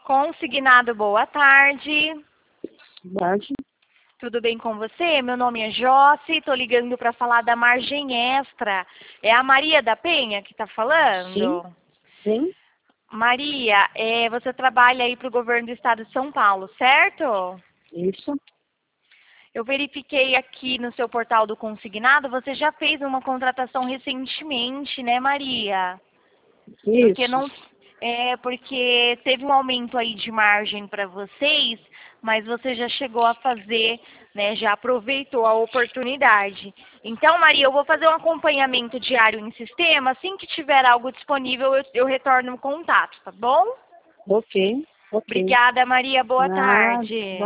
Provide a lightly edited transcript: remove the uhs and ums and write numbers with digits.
Consignado, boa tarde. Boa tarde. Tudo bem com você? Meu nome é Josi, estou ligando para falar da margem extra. É a Maria da Penha que está falando? Sim. Maria, você trabalha aí para o governo do estado de São Paulo, certo? Isso. Eu verifiquei aqui no seu portal do Consignado, você já fez uma contratação recentemente, né, Maria? Isso. Porque teve um aumento aí de margem para vocês, mas você já chegou a fazer, né, já aproveitou a oportunidade. Então, Maria, eu vou fazer um acompanhamento diário em sistema, assim que tiver algo disponível, eu retorno o contato, tá bom? Ok. Obrigada, Maria, boa Nada. tarde.